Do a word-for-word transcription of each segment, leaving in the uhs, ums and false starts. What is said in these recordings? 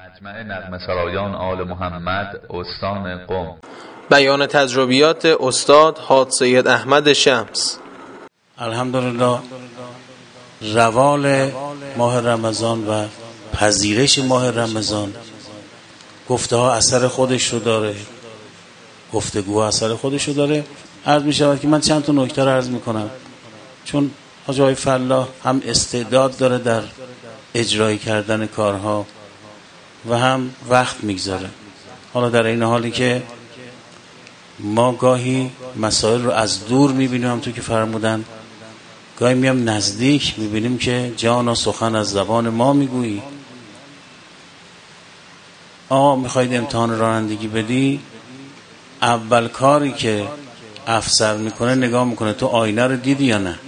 مجمع نغمه‌سرایان آل محمد استان قم. بیان تجربیات استاد حاج سید احمد شمس. الحمدلله روال ماه رمضان و پذیرش ماه رمضان گفته ها اثر خودش رو داره، گفتگو اثر خودش رو داره. عرض می شود که من چند تا نکته رو عرض می کنم، چون حاج آقای فلاح هم استعداد داره در اجرای کردن کارها و هم وقت میگذاره. حالا در این حالی که ما گاهی مسائل رو از دور میبینیم، هم تو که فرمودن گاهی میام نزدیک میبینیم که جانا سخن از زبان ما میگویی. آقا میخواید امتحان رانندگی بدی، اول کاری که افسر میکنه نگاه میکنه تو آینه رو دیدی یا نه،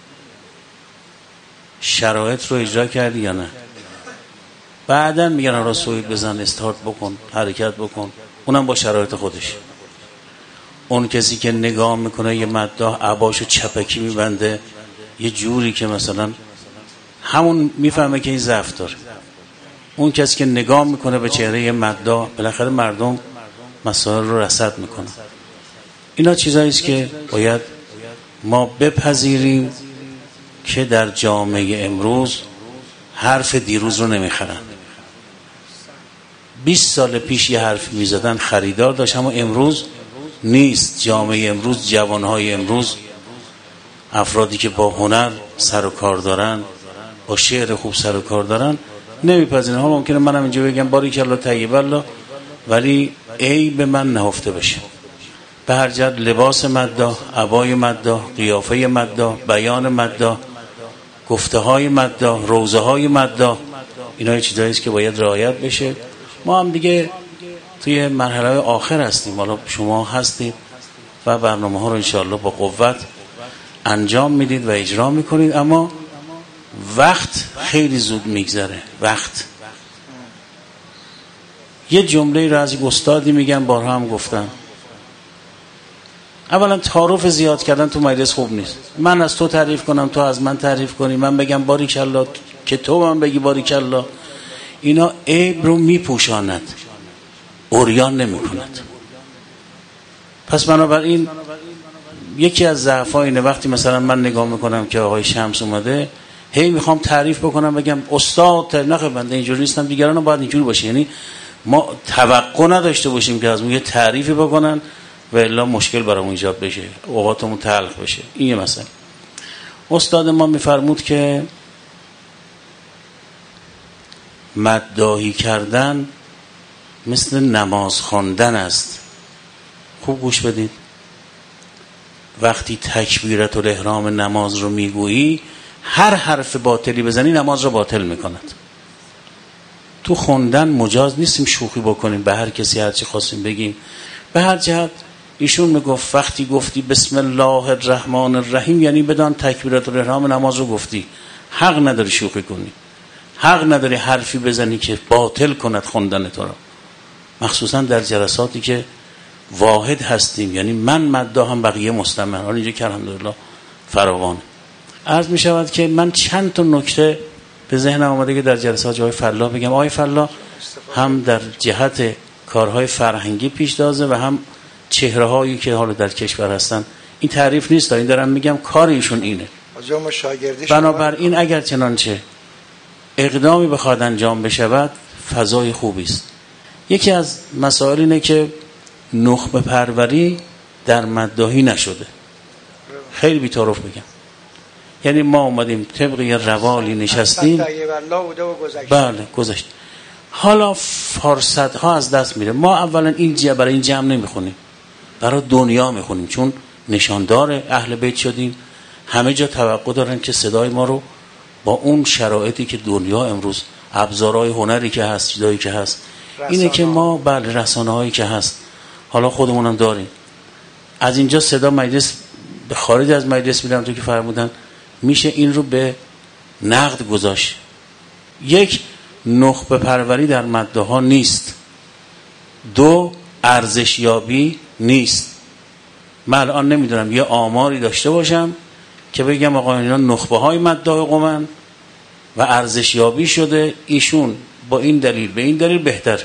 شرایط رو اجرا کردی یا نه. بعدن میگن آرا سوید بزن، استارت بکن، حرکت بکن، اونم با شرایط خودش. اون کسی که نگاه میکنه یه مداح عباشو چپکی میبنده یه جوری که مثلا همون میفهمه که این ضعف داره. اون کسی که نگاه میکنه به چهره یه مداح، بالاخره مردم مسائل رو رصد میکنن. اینا چیزایی است که باید ما بپذیریم که در جامعه امروز حرف دیروز رو نمیخرن. بیست سال پیش یه حرفی میزدن خریدار داشت، اما امروز نیست. جامعه امروز، جوانهای امروز، افرادی که با هنر سر و کار دارن، با شعر خوب سر و کار دارن، نمیپذیرن. ها ممکنه منم اینجا بگم باریکالله طیب الله، ولی عیب من نهفته بشه. به هر جهت لباس مداح، عبای مداح، قیافه مداح، بیان مداح، گفته های مداح، روزه های مداح، اینا چیزایی است که باید رعایت بشه. ما هم دیگه توی مرحله آخر هستیم، حالا شما هستید و برنامه ها رو انشاءالله با قوت انجام میدید و اجرا میکنید، اما وقت خیلی زود میگذره. وقت یه جمله رو از یک استادی میگم، بارها هم گفتم، اولا تعارف زیاد کردن تو مجلس خوب نیست. من از تو تعریف کنم، تو از من تعریف کنی، من بگم باریکالله که تو من بگی باریکالله، اینا عیب رو میپوشاند، عریان نمیکند. پس بنابراین یکی از ضعف‌ها اینه وقتی مثلا من نگاه میکنم که آقای شمس اومده، هی میخوام تعریف بکنم بگم استاد، نخیر بنده اینجوری نیستم، دیگران باید اینجوری باشه. یعنی ما توقع نداشته باشیم که از اون یه تعریفی بکنن و الا مشکل برامون ایجاد بشه، اوقاتمون تلخ بشه. این یه مسئله. استاد ما میفرمود که مداحی کردن مثل نماز خواندن است. خوب گوش بدید. وقتی تکبیرت الاحرام نماز رو میگویی، هر حرف باطلی بزنی نماز رو باطل میکند. تو خوندن مجاز نیستیم شوخی بکنیم، به هر کسی هر چی خواستیم بگیم. به هر جهت ایشون میگفت وقتی گفتی بسم الله الرحمن الرحیم، یعنی بدان تکبیرت الاحرام نماز رو گفتی. حق نداری شوخی کنی، حق نداری حرفی بزنی که باطل کند خوندن تو را، مخصوصا در جلساتی که واحد هستیم. یعنی من مداح هم بقیه مستمع. حالا اینجا که الحمدلله فراوانه. عرض می شود که من چند تا نکته به ذهنم آمده که در جلسات جای فلاح بگم. آقای فلاح هم در جهت کارهای فرهنگی پیش دازه و هم چهره هایی که حالا در کشور هستن. این تعریف نیست، این دارم میگم کار ایشون اینه. بنابراین اگر چنانچه اقدامی بخواد انجام بشود فضای خوبی است. یکی از مسائل اینه که نخبه پروری در مداحی نشده. خیلی بی‌طرف بگم، یعنی ما اومدیم طبق یه روالی نشستیم، بله گذشت، حالا فرصت ها از دست میره. ما اولا این جمع برای این جمع نمیخونیم، برای دنیا میخونیم، چون نشاندار اهل بیت شدیم. همه جا توقع دارن که صدای ما رو با اون شرایطی که دنیا امروز، ابزارهای هنری که هست، چیزایی که هست، اینه که ما بله رسانه هایی که هست، حالا خودمونم داریم، از اینجا صدا مجلس به خارج از مجلس میرم. تو که فرمودن میشه این رو به نقد گذاشت. یک، نخبه پروری در مداح ها نیست. دو، ارزشیابی نیست. من الان نمیدونم یه آماری داشته باشم که بگم آقا اینا نخبه های مداح قومن و ارزشیابی شده، ایشون با این دلیل به این دلیل بهتر.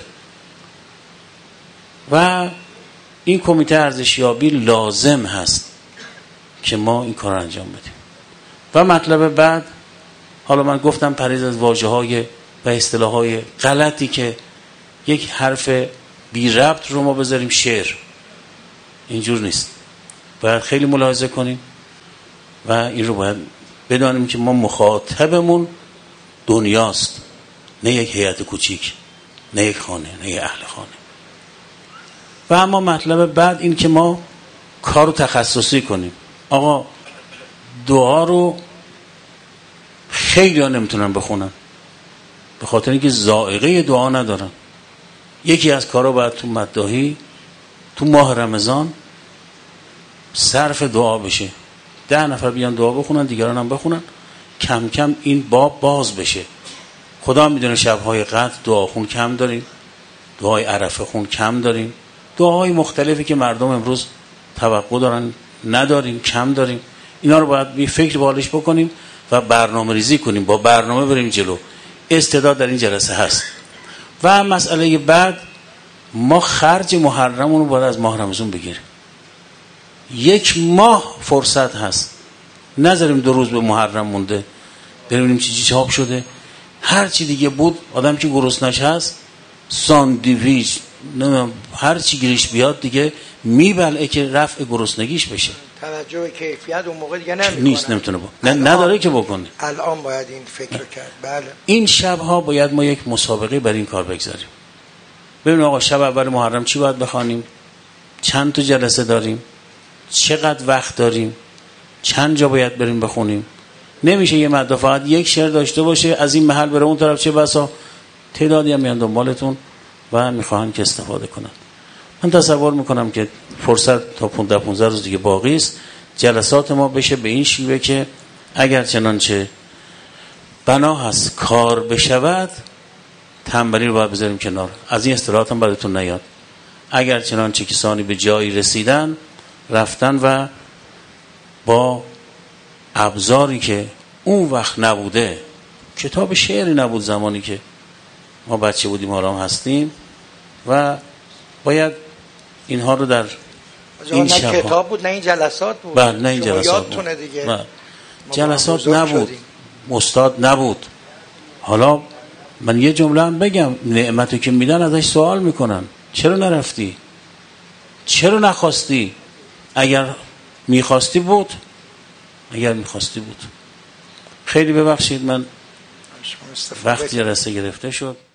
و این کمیته ارزشیابی لازم هست که ما این کار انجام بدیم. و مطلب بعد، حالا من گفتم پرهیز از واژه‌های و اصطلاح‌های غلطی که یک حرف بی ربط رو ما بذاریم شعر، اینجور نیست. باید خیلی ملاحظه کنیم و این رو باید بدانیم که ما مخاطبمون دنیاست، نه یک هیئت کوچیک، نه یک خانه، نه یک اهل خانه. و اما مطلب بعد این که ما کار رو تخصصی کنیم. آقا دعا رو خیلی ها نمیتونن بخونن به خاطر اینکه ذائقه دعا ندارن. یکی از کارا باید تو مداحی تو ماه رمضان صرف دعا بشه، ده نفر بیان دعا بخونن، دیگران هم بخونن، کم کم این باب باز بشه. خدا میدونه شبهای قدر دعا خون کم داریم، دعای عرفه خون کم داریم، دعاهای مختلفی که مردم امروز توقع دارن نداریم، کم داریم. اینا رو باید بی فکر بالش بکنیم و برنامه ریزی کنیم، با برنامه بریم جلو. استعداد در این جلسه هست. و مسئله بعد، ما خرج محرمون رو باید از ماه رمضان بگیریم. یک ماه فرصت هست، نذاریم دو روز به محرم مونده ببینیم چی چی چاپ شده. هر چی دیگه بود، آدم که گرسنش هست ساندویچ نمیدونم هر چی گیرش بیاد دیگه میبلعه که رفع گرسنگیش بشه. توجه به کیفیت اون موقع دیگه نمیکنه، نیست، نمیتونه با نه نداره که بکنه. الان باید این فکر رو کرد. بله این شبها باید ما یک مسابقه بر این کار بگذاریم. ببینیم آقا شب اول محرم چی باید بخوانیم، چند تا جلسه داریم، چقدر وقت داریم، چند جا باید بریم بخونیم. نمیشه یه مدرسه فقط یک شعر داشته باشه از این محل بره اون طرف، چه بسا تعدادی هم میان دنبالتون و میخواهن که استفاده کنن. من تصور میکنم که فرصت تا پانزده پانزده روز دیگه باقی است. جلسات ما بشه به این شیوه که اگر چنانچه بنا هست کار بشود، تنبلی رو باید بذاریم کنار، از این اصطلاحات هم براتون نیاد. اگر چنانچه کسانی به جایی رسیدن، رفتن و با ابزاری که اون وقت نبوده، کتاب شعری نبود زمانی که ما بچه بودیم، حالا هم هستیم، و باید اینها رو در این نه شبها، کتاب بود نه این جلسات بود. بله نه این جلسات بود. دیگه. جلسات نبود شدیم. استاد نبود. حالا من یه جمله هم بگم، نعمتو که میدن ازش سوال میکنن چرا نرفتی، چرا نخواستی، اگر میخواستی بود، اگر میخواستی بود. خیلی ببخشید من وقت جلسه گرفته شد.